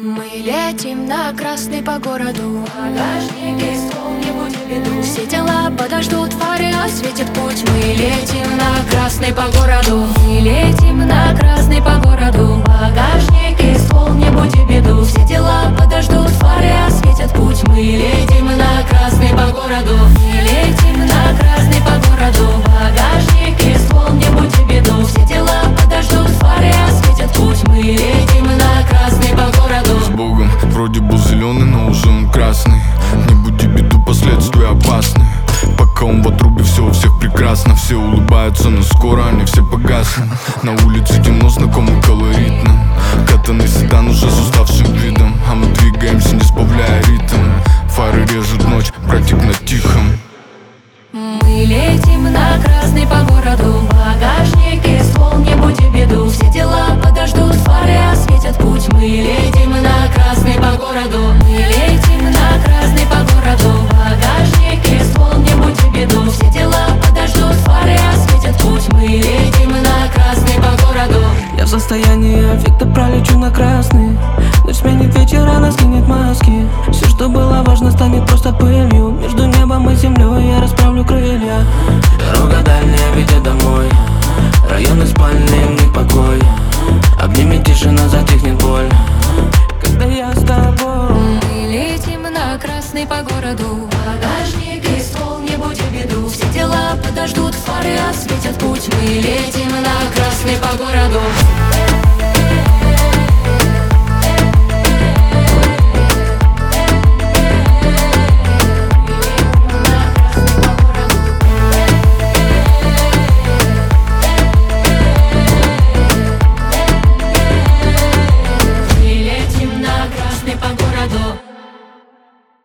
Мы летим на красный по городу, багажник и ствол, не будь в виду. Все дела подождут, фары осветят путь. Мы летим на красный по городу. Мы летим на красный по городу, багажник и ствол, не будь в виду. Все дела подождут, фары осветят путь. Мы летим на красный по городу. Мы летим на красный по городу, багажник и ствол, не будь в виду. Все дела подождут, фары осветят путь. Мы летим на красный по городу. С Богом, вроде был зеленый, но уже он красный. Не буди беду, последствия опасны. Пока он в отрубе, все у всех прекрасно. Все улыбаются, но скоро они все погаснут. На улице темно, знакомый колоритно. Катанный седан уже с уставшим видом, а мы двигаемся, не сбавляя ритм. Фары режут ночь, братик на тихом. Мы летим на красный по городу, багажник и ствол, не будь в беду. Все дела подождут, фары осветят путь. Мы летим на красный по городу. Мы летим на красный по городу, багажник и ствол, не будь в беду. Все дела подождут, фары осветят путь. Мы летим на красный по городу. Я в состоянии аффекта, пролечу на красный. Ночь сменит вечер, она скинет маски. Все, что было важно, станет просто пылью. Между небом и землей я расправлю крылья. Дорога дальняя ведет домой. Районы спальные, в них покой. Обнимет тишина, затихнет боль, когда я с тобой. Мы летим на красный по городу, багажник и ствол, не будь в беду. Все дела подождут, фары осветят путь. Мы летим на красный по городу. Мы летим на красный по городу.